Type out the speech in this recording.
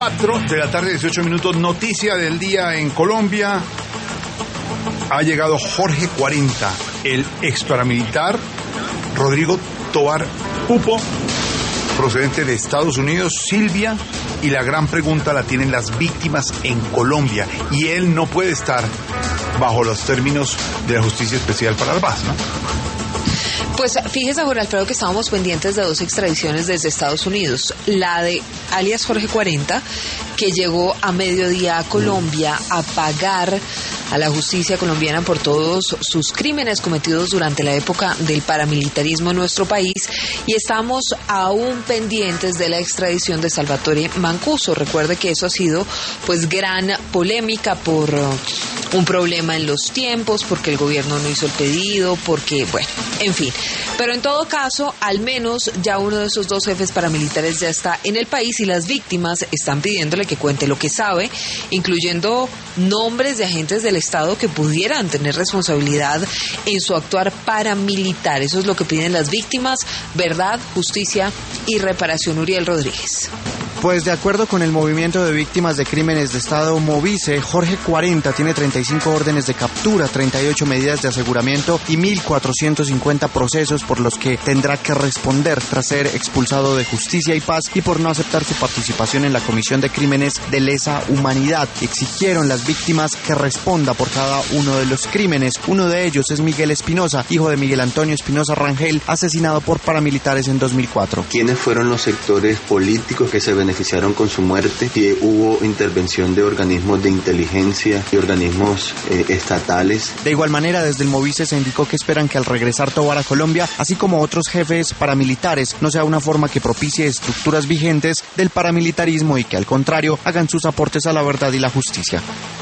4 de la tarde, 18 minutos. Noticia del día en Colombia. Ha llegado Jorge 40, el ex paramilitar Rodrigo Tovar Pupo, procedente de Estados Unidos, Silvia, y la gran pregunta la tienen las víctimas en Colombia, y él no puede estar bajo los términos de la Justicia Especial para la Paz, ¿no? Pues fíjese, Jorge Alfredo, que estábamos pendientes de dos extradiciones desde Estados Unidos. La de alias Jorge 40, que llegó a mediodía a Colombia a pagar a la justicia colombiana por todos sus crímenes cometidos durante la época del paramilitarismo en nuestro país, y estamos aún pendientes de la extradición de Salvatore Mancuso. Recuerde que eso ha sido pues gran polémica por un problema en los tiempos, porque el gobierno no hizo el pedido, porque, bueno, en fin. Pero en todo caso, al menos ya uno de esos dos jefes paramilitares ya está en el país, y las víctimas están pidiéndole que cuente lo que sabe, incluyendo nombres de agentes del Estado que pudieran tener responsabilidad en su actuar paramilitar. Eso es lo que piden las víctimas: verdad, justicia y reparación. Uriel Rodríguez. Pues de acuerdo con el Movimiento de Víctimas de Crímenes de Estado, Movice, Jorge 40 tiene 35 órdenes de captura, 38 medidas de aseguramiento y 1.450 procesos por los que tendrá que responder tras ser expulsado de Justicia y Paz y por no aceptar su participación en la comisión de crímenes de lesa humanidad. Exigieron las víctimas que responda por cada uno de los crímenes. Uno de ellos es Miguel Espinosa, hijo de Miguel Antonio Espinosa Rangel, asesinado por paramilitares en 2004. ¿Quiénes fueron los sectores políticos que se beneficiaron con su muerte? Si hubo intervención de organismos de inteligencia y organismos estatales. De igual manera, desde el Movice se indicó que esperan que al regresar Tovar a Colombia, así como otros jefes paramilitares, no sea una forma que propicie estructuras vigentes del paramilitarismo y que al contrario hagan sus aportes a la verdad y la justicia.